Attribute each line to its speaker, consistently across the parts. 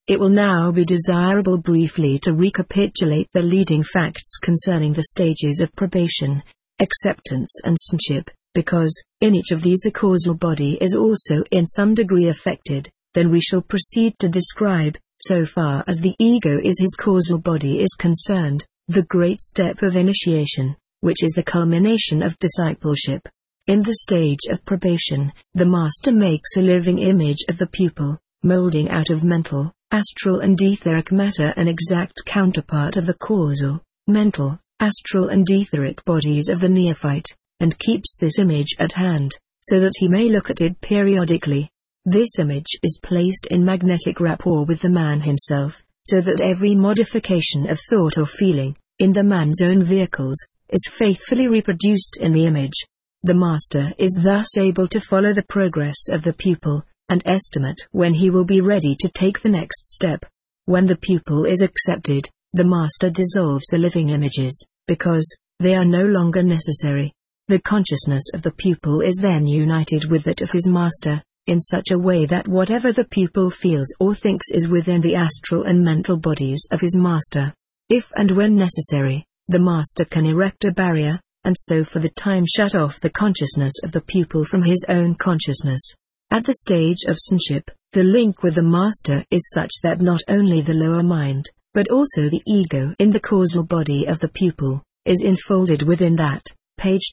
Speaker 1: It will now be desirable briefly to recapitulate the leading facts concerning the stages of probation, acceptance and sonship, because, in each of these the causal body is also in some degree affected. Then we shall proceed to describe, so far as the ego is his causal body is concerned, the great step of initiation, which is the culmination of discipleship. In the stage of probation, the master makes a living image of the pupil, molding out of mental, astral and etheric matter an exact counterpart of the causal, mental, astral and etheric bodies of the neophyte, and keeps this image at hand, so that he may look at it periodically. This image is placed in magnetic rapport with the man himself, so that every modification of thought or feeling, in the man's own vehicles, is faithfully reproduced in the image. The master is thus able to follow the progress of the pupil, and estimate when he will be ready to take the next step. When the pupil is accepted, the master dissolves the living images, because they are no longer necessary. The consciousness of the pupil is then united with that of his master, in such a way that whatever the pupil feels or thinks is within the astral and mental bodies of his master. If and when necessary, the master can erect a barrier, and so for the time shut off the consciousness of the pupil from his own consciousness. At the stage of sonship, the link with the master is such that not only the lower mind, but also the ego in the causal body of the pupil, is enfolded within that, page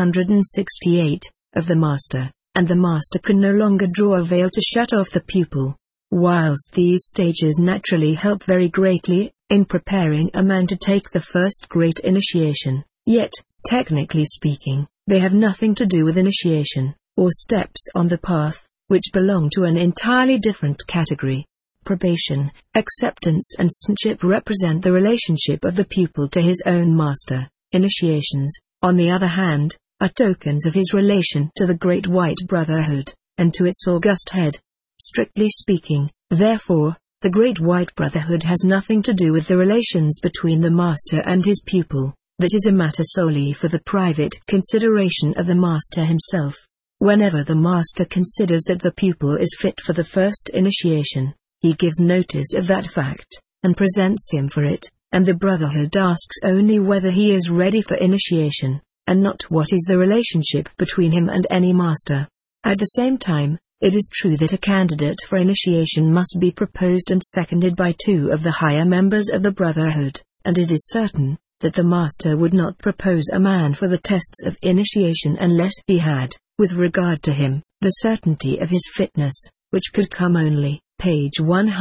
Speaker 1: 268, of the master, and the master can no longer draw a veil to shut off the pupil. Whilst these stages naturally help very greatly in preparing a man to take the first great initiation, yet, technically speaking, they have nothing to do with initiation, or steps on the path, which belong to an entirely different category. Probation, acceptance and sonship represent the relationship of the pupil to his own master. Initiations, on the other hand, are tokens of his relation to the Great White Brotherhood, and to its august head. Strictly speaking, therefore, the Great White Brotherhood has nothing to do with the relations between the master and his pupil. That is a matter solely for the private consideration of the master himself. Whenever the master considers that the pupil is fit for the first initiation, he gives notice of that fact, and presents him for it, and the Brotherhood asks only whether he is ready for initiation, and not what is the relationship between him and any master. At the same time, it is true that a candidate for initiation must be proposed and seconded by two of the higher members of the Brotherhood, and it is certain that the master would not propose a man for the tests of initiation unless he had, with regard to him, the certainty of his fitness, which could come only, page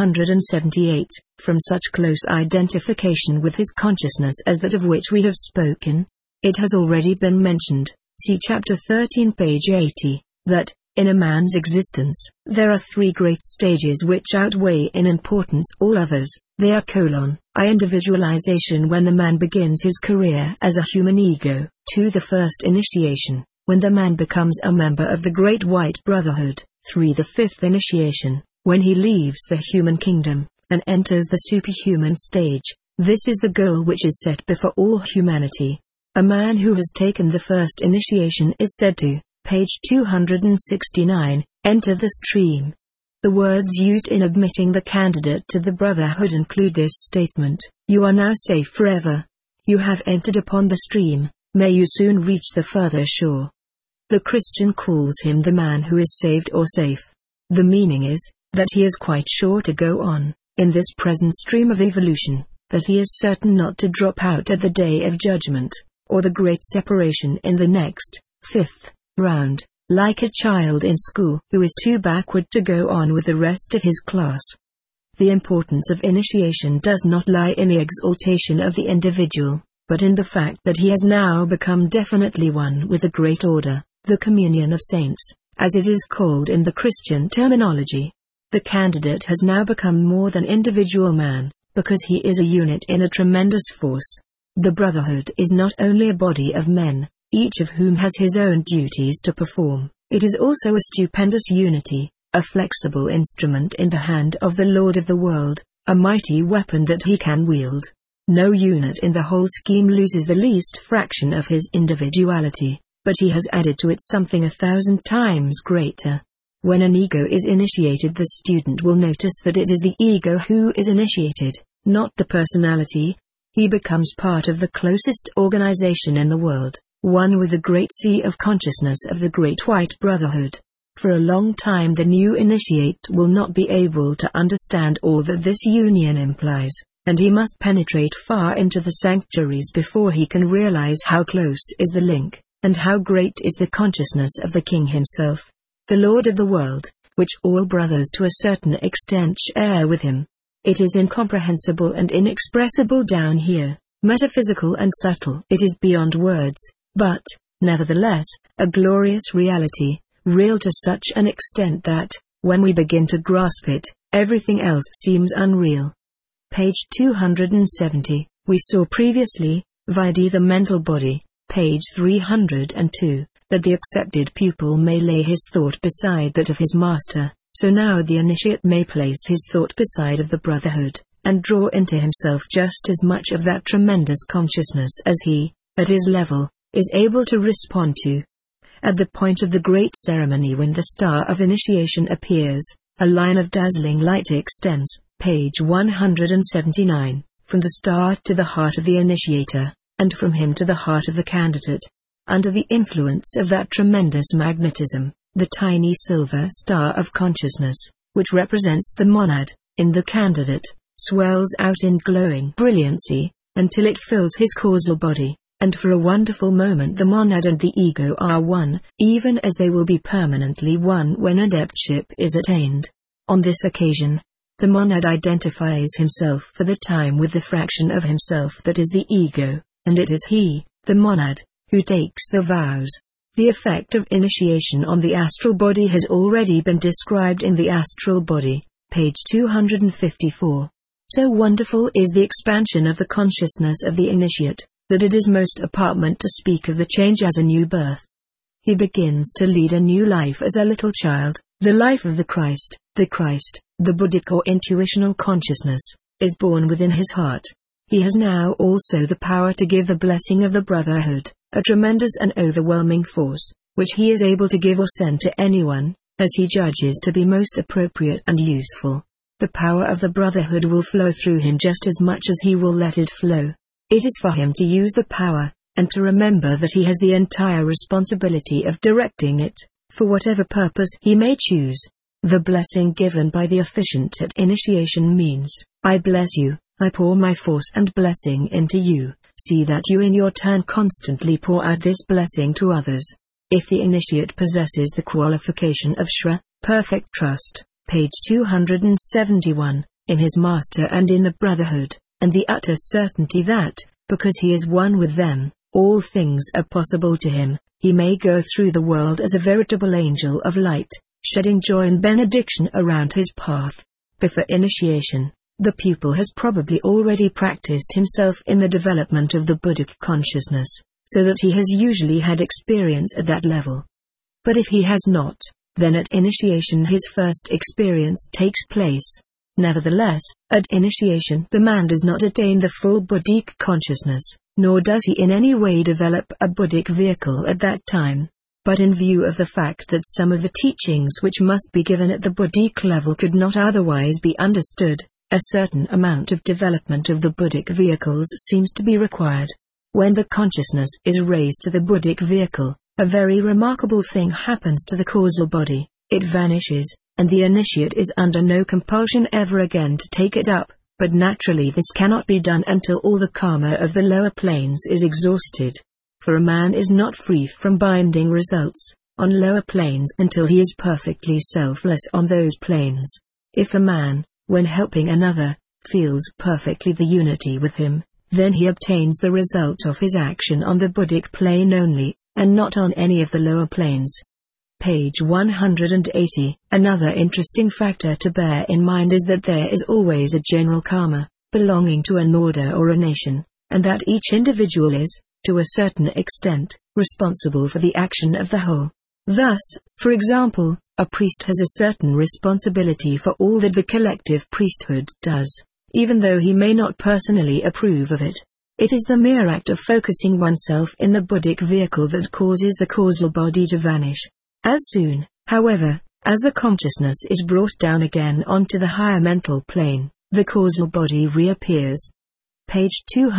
Speaker 1: 178, from such close identification with his consciousness as that of which we have spoken. It has already been mentioned, see chapter 13 page 80, that, in a man's existence, there are three great stages which outweigh in importance all others. They are I individualization when the man begins his career as a human ego, 2 the first initiation, when the man becomes a member of the Great White Brotherhood, 3 the fifth initiation, when he leaves the human kingdom, and enters the superhuman stage. This is the goal which is set before all humanity. A man who has taken the first initiation is said to, page 269, enter the stream. The words used in admitting the candidate to the Brotherhood include this statement: you are now safe forever. You have entered upon the stream, may you soon reach the further shore. The Christian calls him the man who is saved or safe. The meaning is, that he is quite sure to go on, in this present stream of evolution, that he is certain not to drop out at the day of judgment, or the great separation in the next, 5th, round, like a child in school who is too backward to go on with the rest of his class. The importance of initiation does not lie in the exaltation of the individual, but in the fact that he has now become definitely one with the great order, the communion of saints, as it is called in the Christian terminology. The candidate has now become more than individual man, because he is a unit in a tremendous force. The Brotherhood is not only a body of men, each of whom has his own duties to perform, it is also a stupendous unity, a flexible instrument in the hand of the Lord of the world, a mighty weapon that he can wield. No unit in the whole scheme loses the least fraction of his individuality, but he has added to it something 1,000 times greater. When an ego is initiated, the student will notice that it is the ego who is initiated, not the personality. He becomes part of the closest organization in the world, one with the great sea of consciousness of the Great White Brotherhood. For a long time the new initiate will not be able to understand all that this union implies, and he must penetrate far into the sanctuaries before he can realize how close is the link, and how great is the consciousness of the King himself, the Lord of the world, which all brothers to a certain extent share with him. It is incomprehensible and inexpressible down here, metaphysical and subtle. It is beyond words, but, nevertheless, a glorious reality, real to such an extent that, when we begin to grasp it, everything else seems unreal. Page 270, we saw previously, Vidhi the mental body, page 302, that the accepted pupil may lay his thought beside that of his master, so now the initiate may place his thought beside of the brotherhood, and draw into himself just as much of that tremendous consciousness as he, at his level, is able to respond to. At the point of the great ceremony when the star of initiation appears, a line of dazzling light extends, page 179, from the star to the heart of the initiator, and from him to the heart of the candidate. Under the influence of that tremendous magnetism, the tiny silver star of consciousness, which represents the monad, in the candidate, swells out in glowing brilliancy, until it fills his causal body. And for a wonderful moment the monad and the ego are one, even as they will be permanently one when adeptship is attained. On this occasion, the monad identifies himself for the time with the fraction of himself that is the ego, and it is he, the monad, who takes the vows. The effect of initiation on the astral body has already been described in the astral body, page 254. So wonderful is the expansion of the consciousness of the initiate, that it is most apartment to speak of the change as a new birth. He begins to lead a new life as a little child. The life of the Christ, the Buddhic or intuitional consciousness, is born within his heart. He has now also the power to give the blessing of the brotherhood, a tremendous and overwhelming force, which he is able to give or send to anyone, as he judges to be most appropriate and useful. The power of the brotherhood will flow through him just as much as he will let it flow. It is for him to use the power, and to remember that he has the entire responsibility of directing it, for whatever purpose he may choose. The blessing given by the officiant at initiation means, I bless you, I pour my force and blessing into you, see that you in your turn constantly pour out this blessing to others. If the initiate possesses the qualification of Shra, perfect trust, page 271, in his master and in the brotherhood, and the utter certainty that, because he is one with them, all things are possible to him, he may go through the world as a veritable angel of light, shedding joy and benediction around his path. Before initiation, the pupil has probably already practiced himself in the development of the Buddhic consciousness, so that he has usually had experience at that level. But if he has not, then at initiation his first experience takes place. Nevertheless, at initiation the man does not attain the full Buddhic consciousness, nor does he in any way develop a Buddhic vehicle at that time. But in view of the fact that some of the teachings which must be given at the Buddhic level could not otherwise be understood, a certain amount of development of the Buddhic vehicles seems to be required. When the consciousness is raised to the Buddhic vehicle, a very remarkable thing happens to the causal body. It vanishes, and the initiate is under no compulsion ever again to take it up, but naturally this cannot be done until all the karma of the lower planes is exhausted. For a man is not free from binding results on lower planes until he is perfectly selfless on those planes. If a man, when helping another, feels perfectly the unity with him, then he obtains the result of his action on the Buddhic plane only, and not on any of the lower planes. Page 180. Another interesting factor to bear in mind is that there is always a general karma, belonging to an order or a nation, and that each individual is, to a certain extent, responsible for the action of the whole. Thus, for example, a priest has a certain responsibility for all that the collective priesthood does, even though he may not personally approve of it. It is the mere act of focusing oneself in the Buddhic vehicle that causes the causal body to vanish. As soon, however, As the consciousness is brought down again onto the higher mental plane, the causal body reappears. Page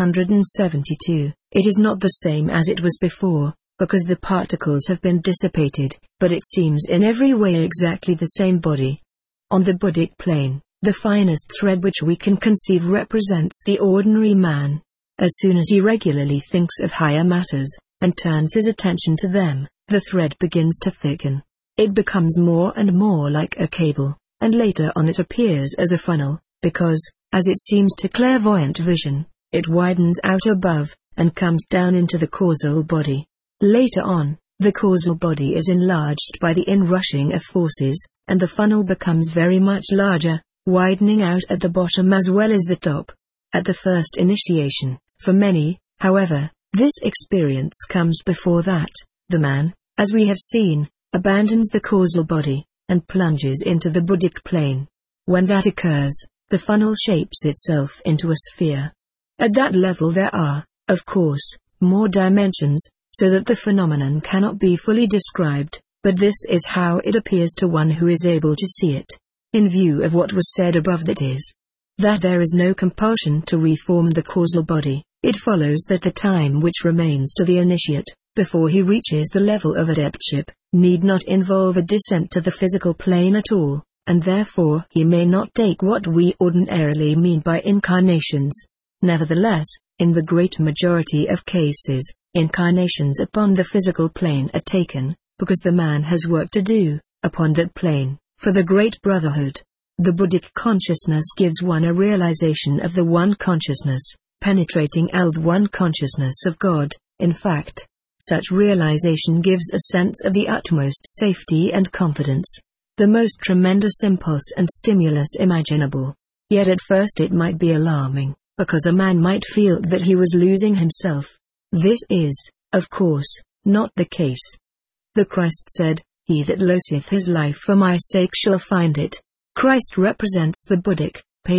Speaker 1: 272. It is not the same as it was before, because the particles have been dissipated, but it seems in every way exactly the same body. On the Buddhic plane, the finest thread which we can conceive represents the ordinary man. As soon as he regularly thinks of higher matters, and turns his attention to them, the thread begins to thicken. It becomes more and more like a cable, and later on it appears as a funnel, because, as it seems to clairvoyant vision, it widens out above, and comes down into the causal body. Later on, the causal body is enlarged by the inrushing of forces, and the funnel becomes very much larger, widening out at the bottom as well as the top. At the first initiation, for many, however, this experience comes before that. The man, as we have seen, abandons the causal body, and plunges into the Buddhic plane. When that occurs, the funnel shapes itself into a sphere. At that level there are, of course, more dimensions, so that the phenomenon cannot be fully described, but this is how it appears to one who is able to see it. In view of what was said above, that is, that there is no compulsion to reform the causal body, it follows that the time which remains to the initiate, before he reaches the level of adeptship, need not involve a descent to the physical plane at all, and therefore he may not take what we ordinarily mean by incarnations. Nevertheless, in the great majority of cases, incarnations upon the physical plane are taken, because the man has work to do, upon that plane, for the great brotherhood. The Buddhic consciousness gives one a realization of the one consciousness, penetrating all the one consciousness of God. In fact, such realization gives a sense of the utmost safety and confidence, the most tremendous impulse and stimulus imaginable. Yet at first it might be alarming, because a man might feel that he was losing himself. This is, of course, not the case. The Christ said, "He that loseth his life for my sake shall find it." Christ represents the Buddhic, page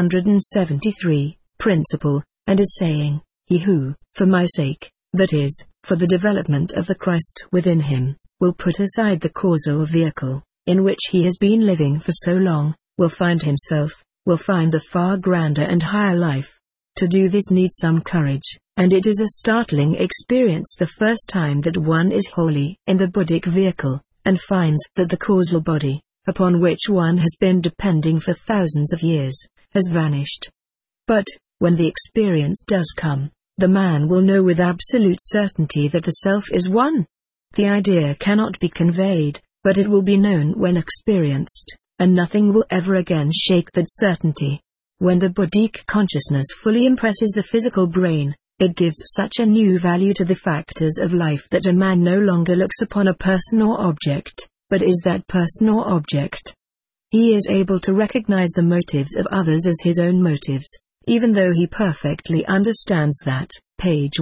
Speaker 1: 273, principle, and is saying, "He who, for my sake, that is, for the development of the Christ within him, will put aside the causal vehicle, in which he has been living for so long, will find himself, will find the far grander and higher life." To do this needs some courage, and it is a startling experience the first time that one is wholly in the Buddhic vehicle, and finds that the causal body, upon which one has been depending for thousands of years, has vanished. But, when the experience does come, the man will know with absolute certainty that the self is one. The idea cannot be conveyed, but it will be known when experienced, and nothing will ever again shake that certainty. When the Buddhic consciousness fully impresses the physical brain, it gives such a new value to the factors of life that a man no longer looks upon a person or object, but is that person or object. He is able to recognize the motives of others as his own motives, even though he perfectly understands that, page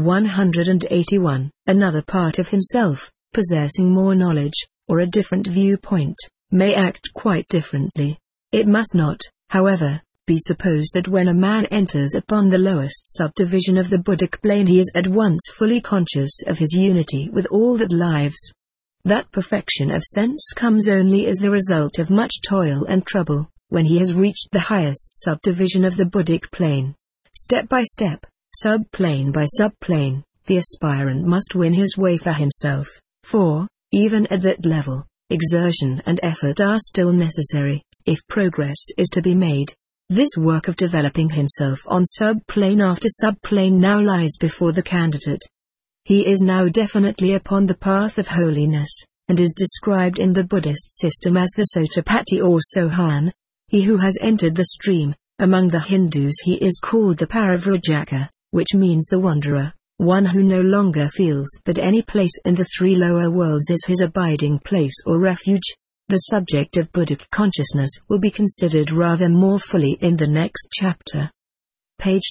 Speaker 1: 181, another part of himself, possessing more knowledge, or a different viewpoint, may act quite differently. It must not, however, be supposed that when a man enters upon the lowest subdivision of the Buddhic plane he is at once fully conscious of his unity with all that lives. That perfection of sense comes only as the result of much toil and trouble, when he has reached the highest subdivision of the Buddhic plane. Step by step, subplane by subplane, the aspirant must win his way for himself, for, even at that level, exertion and effort are still necessary, if progress is to be made. This work of developing himself on subplane after subplane now lies before the candidate. He is now definitely upon the path of holiness, and is described in the Buddhist system as the Sotapatti or Sohan. He who has entered the stream. Among the Hindus he is called the Parivrajaka, which means the wanderer, one who no longer feels that any place in the three lower worlds is his abiding place or refuge. The subject of Buddhic consciousness will be considered rather more fully in the next chapter. Page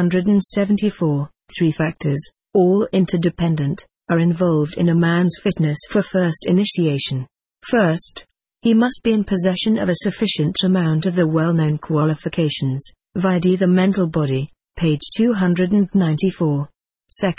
Speaker 1: 274. Three factors, all interdependent, are involved in a man's fitness for first initiation. First, he must be in possession of a sufficient amount of the well-known qualifications, vide the mental body, page 294. Second,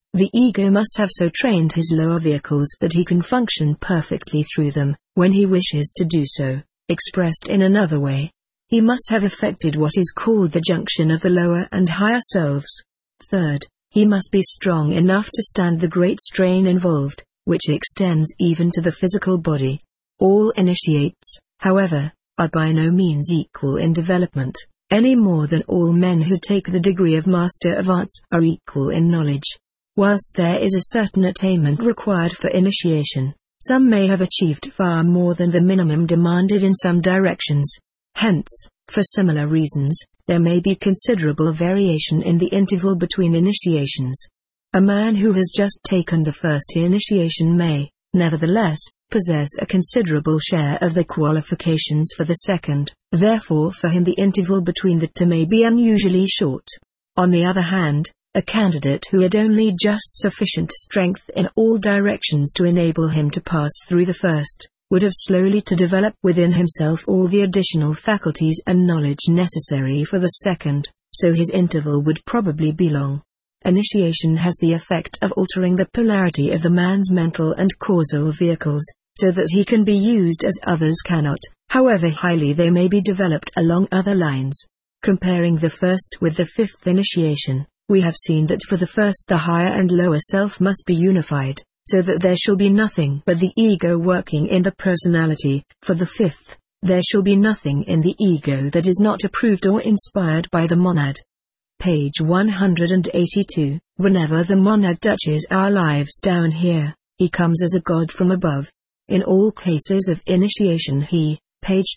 Speaker 1: The ego must have so trained his lower vehicles that he can function perfectly through them, when he wishes to do so. Expressed in another way, he must have effected what is called the junction of the lower and higher selves. Third, he must be strong enough to stand the great strain involved, which extends even to the physical body. All initiates, however, are by no means equal in development, any more than all men who take the degree of Master of Arts are equal in knowledge. Whilst there is a certain attainment required for initiation, some may have achieved far more than the minimum demanded in some directions. Hence, for similar reasons, there may be considerable variation in the interval between initiations. A man who has just taken the first initiation may, nevertheless, possess a considerable share of the qualifications for the second, therefore for him the interval between the two may be unusually short. On the other hand, a candidate who had only just sufficient strength in all directions to enable him to pass through the first, would have slowly to develop within himself all the additional faculties and knowledge necessary for the second, so his interval would probably be long. Initiation has the effect of altering the polarity of the man's mental and causal vehicles, so that he can be used as others cannot, however highly they may be developed along other lines. Comparing the first with the fifth initiation, we have seen that for the first the higher and lower self must be unified, so that there shall be nothing but the ego working in the personality. For the fifth, there shall be nothing in the ego that is not approved or inspired by the monad. Page 182. Whenever the monad touches our lives down here, he comes as a god from above. In all cases of initiation he, page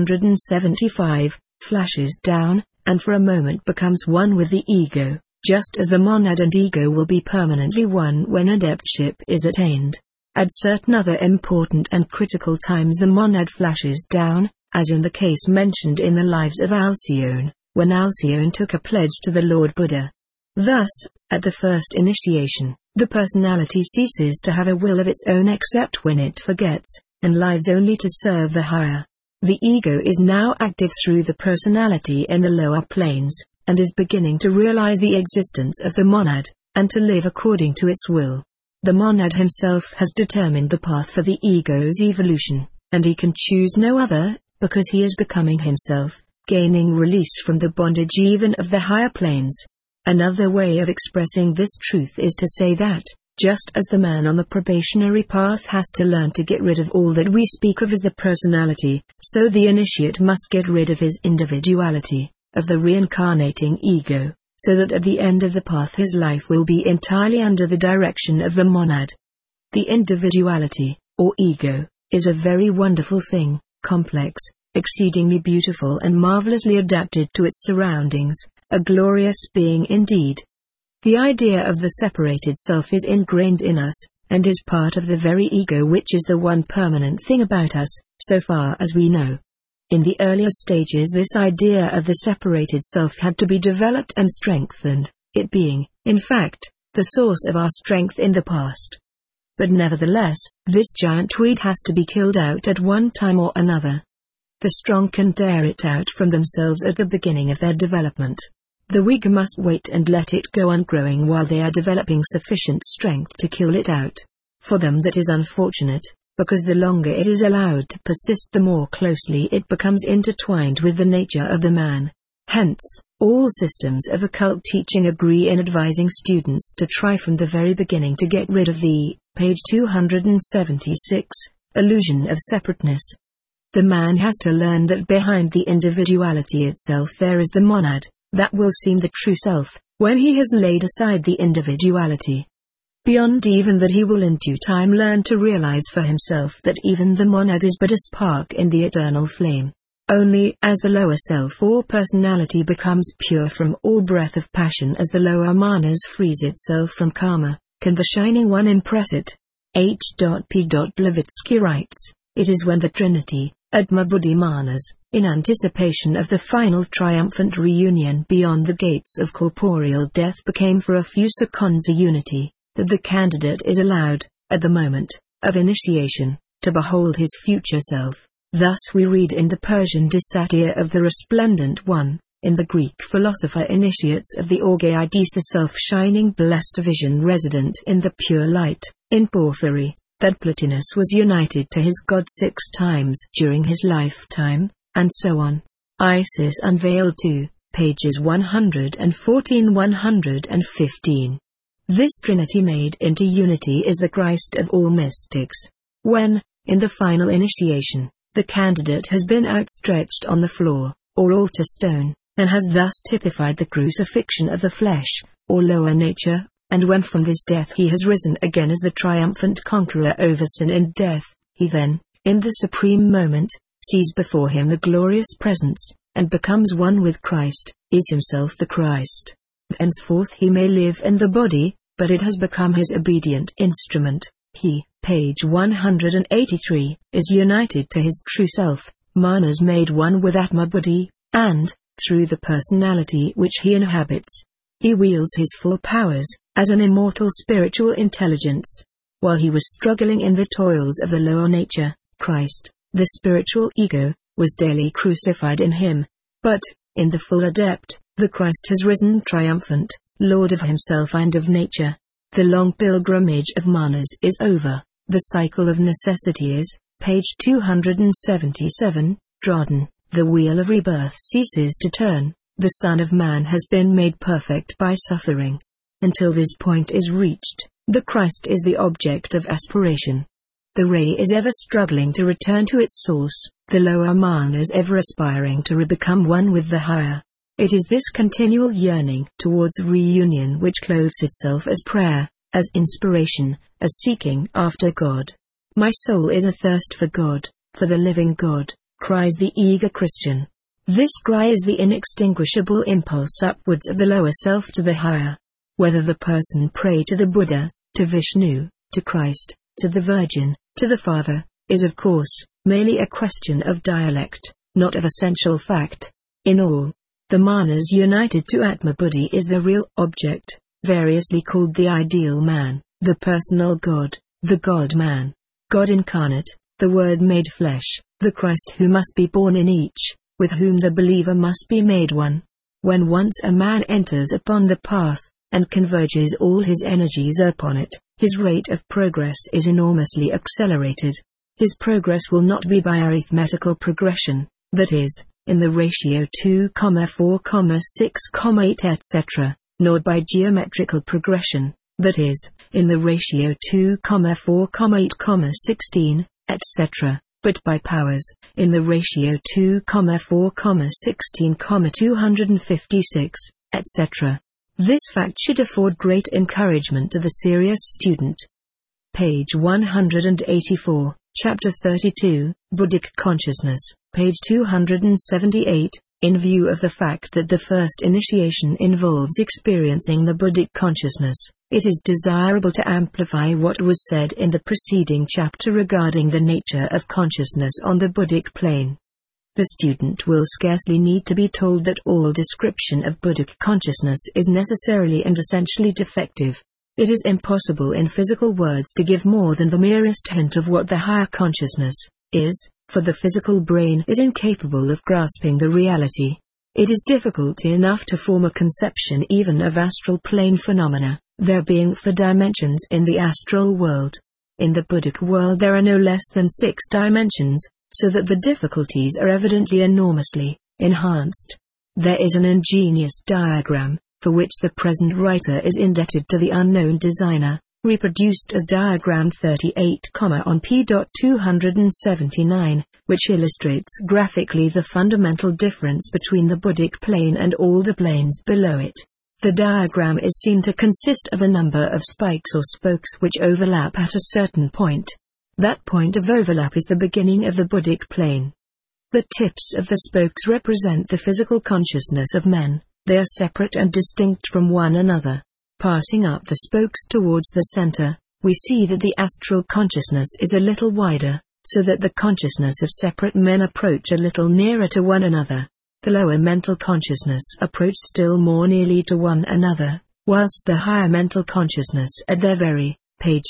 Speaker 1: 275, flashes down, and for a moment becomes one with the ego, just as the monad and ego will be permanently one when adeptship is attained. At certain other important and critical times the monad flashes down, as in the case mentioned in the Lives of Alcyone, when Alcyone took a pledge to the Lord Buddha. Thus, at the first initiation, the personality ceases to have a will of its own except when it forgets, and lives only to serve the higher. The ego is now active through the personality in the lower planes, and is beginning to realize the existence of the monad, and to live according to its will. The monad himself has determined the path for the ego's evolution, and he can choose no other, because he is becoming himself, gaining release from the bondage even of the higher planes. Another way of expressing this truth is to say that, just as the man on the probationary path has to learn to get rid of all that we speak of as the personality, so the initiate must get rid of his individuality, of the reincarnating ego, so that at the end of the path his life will be entirely under the direction of the monad. The individuality, or ego, is a very wonderful thing, complex, exceedingly beautiful and marvelously adapted to its surroundings, a glorious being indeed. The idea of the separated self is ingrained in us, and is part of the very ego, which is the one permanent thing about us, so far as we know. In the earlier stages this idea of the separated self had to be developed and strengthened, it being, in fact, the source of our strength in the past. But nevertheless, this giant weed has to be killed out at one time or another. The strong can tear it out from themselves at the beginning of their development. The weak must wait and let it go on growing while they are developing sufficient strength to kill it out. For them that is unfortunate, because the longer it is allowed to persist the more closely it becomes intertwined with the nature of the man. Hence, all systems of occult teaching agree in advising students to try from the very beginning to get rid of the, page 276, illusion of separateness. The man has to learn that behind the individuality itself there is the monad, that will seem the true self, when he has laid aside the individuality. Beyond even that he will in due time learn to realize for himself that even the monad is but a spark in the eternal flame. Only as the lower self or personality becomes pure from all breath of passion, as the lower manas frees itself from karma, can the Shining One impress it. H.P. Blavatsky writes, it is when the Trinity, Atma Buddhi Manas, in anticipation of the final triumphant reunion beyond the gates of corporeal death became for a few seconds a unity, that the candidate is allowed, at the moment of initiation, to behold his future self. Thus we read in the Persian Desatir of the Resplendent One, in the Greek philosopher initiates of the Orgeides, the self-shining blessed vision resident in the pure light, in Porphyry, that Plotinus was united to his God 6 times during his lifetime, and so on. Isis Unveiled 2, pages 114–115. This Trinity made into unity is the Christ of all mystics. When, in the final initiation, the candidate has been outstretched on the floor, or altar stone, and has thus typified the crucifixion of the flesh, or lower nature, and when from this death he has risen again as the triumphant conqueror over sin and death, he then, in the supreme moment, sees before him the glorious presence, and becomes one with Christ, is himself the Christ. Henceforth he may live in the body, but it has become his obedient instrument. He, page 183, is united to his true self, Manas made one with Atma Buddhi, and, through the personality which he inhabits, he wields his full powers, as an immortal spiritual intelligence. While he was struggling in the toils of the lower nature, Christ, the spiritual ego, was daily crucified in him. But, in the full adept, the Christ has risen triumphant, Lord of himself and of nature. The long pilgrimage of Manas is over, the cycle of necessity is, page 277, Dryden, the wheel of rebirth ceases to turn, the Son of Man has been made perfect by suffering. Until this point is reached, the Christ is the object of aspiration. The ray is ever struggling to return to its source, the lower Manas ever aspiring to become one with the higher. It is this continual yearning towards reunion which clothes itself as prayer, as inspiration, as seeking after God. My soul is athirst for God, for the living God, cries the eager Christian. This cry is the inextinguishable impulse upwards of the lower self to the higher. Whether the person pray to the Buddha, to Vishnu, to Christ, to the Virgin, to the Father, is of course, merely a question of dialect, not of essential fact. In all, the Manas united to Atma Buddhi is the real object, variously called the ideal man, the personal God, the God-man, God incarnate, the Word made flesh, the Christ who must be born in each, with whom the believer must be made one. When once a man enters upon the path, and converges all his energies upon it, his rate of progress is enormously accelerated. His progress will not be by arithmetical progression, that is, in the ratio 2,4,6,8 etc., nor by geometrical progression, that is, in the ratio 2,4,8,16, etc., but by powers, in the ratio 2,4,16,256, etc. This fact should afford great encouragement to the serious student. Page 184, Chapter 32, Buddhic Consciousness, page 278, in view of the fact that the first initiation involves experiencing the Buddhic consciousness, it is desirable to amplify what was said in the preceding chapter regarding the nature of consciousness on the Buddhic plane. The student will scarcely need to be told that all description of Buddhic consciousness is necessarily and essentially defective. It is impossible in physical words to give more than the merest hint of what the higher consciousness is, for the physical brain is incapable of grasping the reality. It is difficult enough to form a conception even of astral plane phenomena, there being 4 dimensions in the astral world. In the Buddhic world there are no less than 6 dimensions, so that the difficulties are evidently enormously enhanced. There is an ingenious diagram, for which the present writer is indebted to the unknown designer, reproduced as diagram 38, on p.279, which illustrates graphically the fundamental difference between the Buddhic plane and all the planes below it. The diagram is seen to consist of a number of spikes or spokes which overlap at a certain point. That point of overlap is the beginning of the Buddhic plane. The tips of the spokes represent the physical consciousness of men. They are separate and distinct from one another. Passing up the spokes towards the center, we see that the astral consciousness is a little wider, so that the consciousness of separate men approach a little nearer to one another. The lower mental consciousness approach still more nearly to one another, whilst the higher mental consciousness at their very, page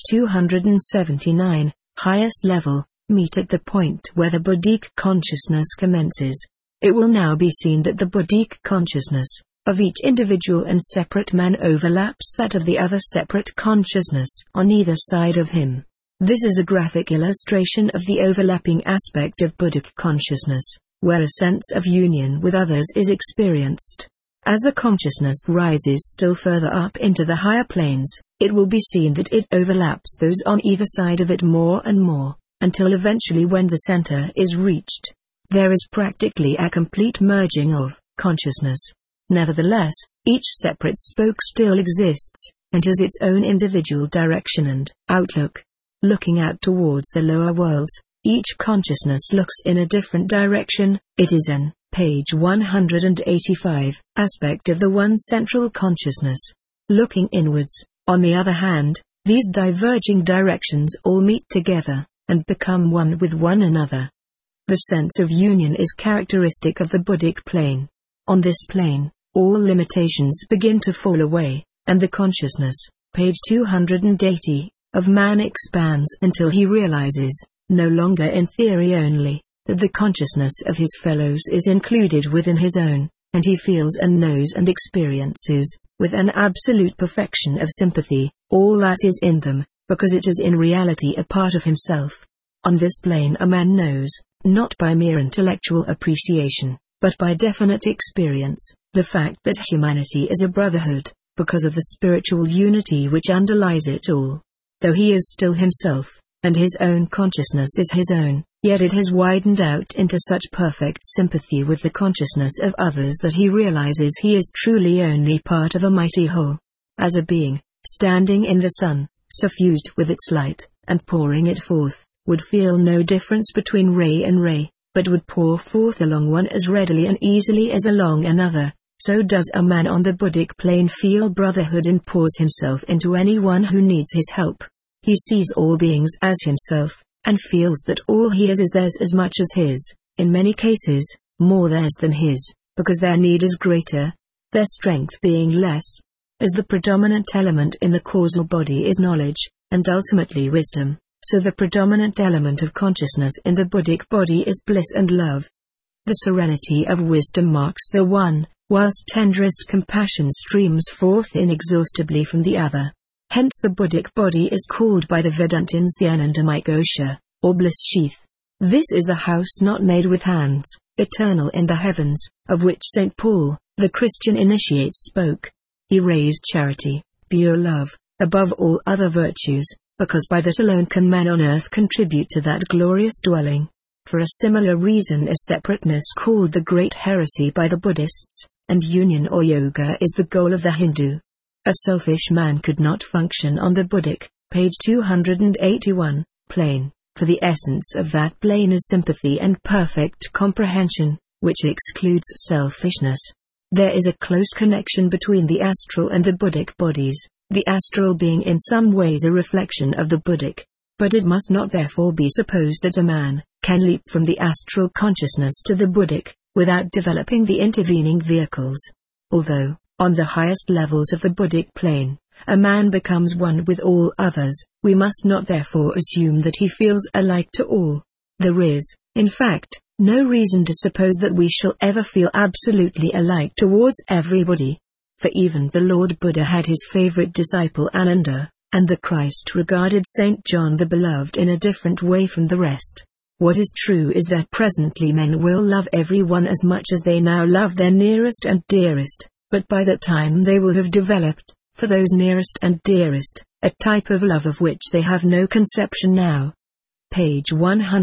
Speaker 1: 279, highest level, meet at the point where the Buddhic consciousness commences. It will now be seen that the Buddhic consciousness of each individual and separate man overlaps that of the other separate consciousness on either side of him. This is a graphic illustration of the overlapping aspect of Buddhic consciousness, where a sense of union with others is experienced. As the consciousness rises still further up into the higher planes, it will be seen that it overlaps those on either side of it more and more, until eventually when the center is reached, there is practically a complete merging of consciousness. Nevertheless, each separate spoke still exists, and has its own individual direction and outlook. Looking out towards the lower worlds, each consciousness looks in a different direction. It is an page 185 aspect of the one central consciousness. Looking inwards, on the other hand, these diverging directions all meet together, and become one with one another. The sense of union is characteristic of the Buddhic plane. On this plane, all limitations begin to fall away, and the consciousness, page 280, of man expands until he realizes, no longer in theory only, that the consciousness of his fellows is included within his own, and he feels and knows and experiences, with an absolute perfection of sympathy, all that is in them, because it is in reality a part of himself. On this plane a man knows, not by mere intellectual appreciation, but by definite experience, the fact that humanity is a brotherhood, because of the spiritual unity which underlies it all. Though he is still himself, and his own consciousness is his own, yet it has widened out into such perfect sympathy with the consciousness of others that he realizes he is truly only part of a mighty whole. As a being, standing in the sun, suffused with its light, and pouring it forth, would feel no difference between ray and ray, but would pour forth along one as readily and easily as along another, so does a man on the Buddhic plane feel brotherhood and pours himself into anyone who needs his help. He sees all beings as himself, and feels that all he is theirs as much as his, in many cases, more theirs than his, because their need is greater, their strength being less. As the predominant element in the causal body is knowledge, and ultimately wisdom, so the predominant element of consciousness in the Buddhic body is bliss and love. The serenity of wisdom marks the one, whilst tenderest compassion streams forth inexhaustibly from the other. Hence the Buddhic body is called by the Vedantins the Anandamaya Kosha, or bliss sheath. This is the house not made with hands, eternal in the heavens, of which St. Paul, the Christian initiate, spoke. He raised charity, pure love, above all other virtues, because by that alone can man on earth contribute to that glorious dwelling. For a similar reason is separateness called the great heresy by the Buddhists, and union or yoga is the goal of the Hindu. A selfish man could not function on the Buddhic, page 281, plane, for the essence of that plane is sympathy and perfect comprehension, which excludes selfishness. There is a close connection between the astral and the Buddhic bodies, the astral being in some ways a reflection of the Buddhic. But it must not therefore be supposed that a man can leap from the astral consciousness to the Buddhic, without developing the intervening vehicles. Although, on the highest levels of the Buddhic plane, a man becomes one with all others, we must not therefore assume that he feels alike to all. There is, in fact, no reason to suppose that we shall ever feel absolutely alike towards everybody. For even the Lord Buddha had his favorite disciple Ananda, and the Christ regarded Saint John the Beloved in a different way from the rest. What is true is that presently men will love everyone as much as they now love their nearest and dearest, but by that time they will have developed, for those nearest and dearest, a type of love of which they have no conception now. Page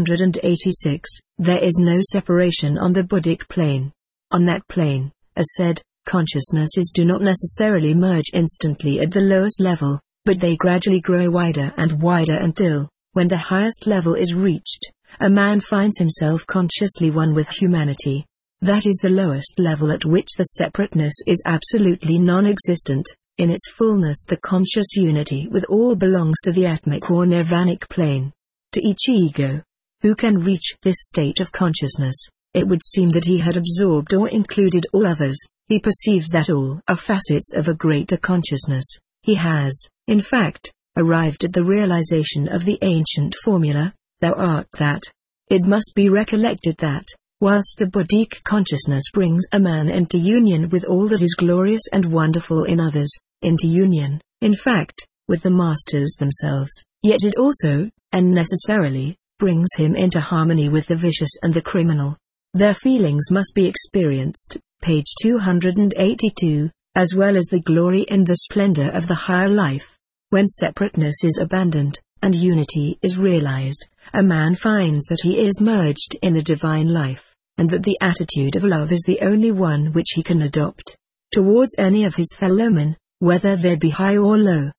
Speaker 1: 186, there is no separation on the Buddhic plane. On that plane, as said, consciousnesses do not necessarily merge instantly at the lowest level, but they gradually grow wider and wider until, when the highest level is reached, a man finds himself consciously one with humanity. That is the lowest level at which the separateness is absolutely non-existent. In its fullness the conscious unity with all belongs to the Atmic or Nirvanic plane. To each ego, who can reach this state of consciousness, it would seem that he had absorbed or included all others. He perceives that all are facets of a greater consciousness. He has, in fact, arrived at the realization of the ancient formula, thou art that. It must be recollected that, whilst the Buddhic consciousness brings a man into union with all that is glorious and wonderful in others, into union, in fact, with the masters themselves, yet it also, and necessarily, brings him into harmony with the vicious and the criminal. Their feelings must be experienced, page 282, as well as the glory and the splendor of the higher life. When separateness is abandoned, and unity is realized, a man finds that he is merged in the divine life, and that the attitude of love is the only one which he can adopt towards any of his fellowmen, whether they be high or low.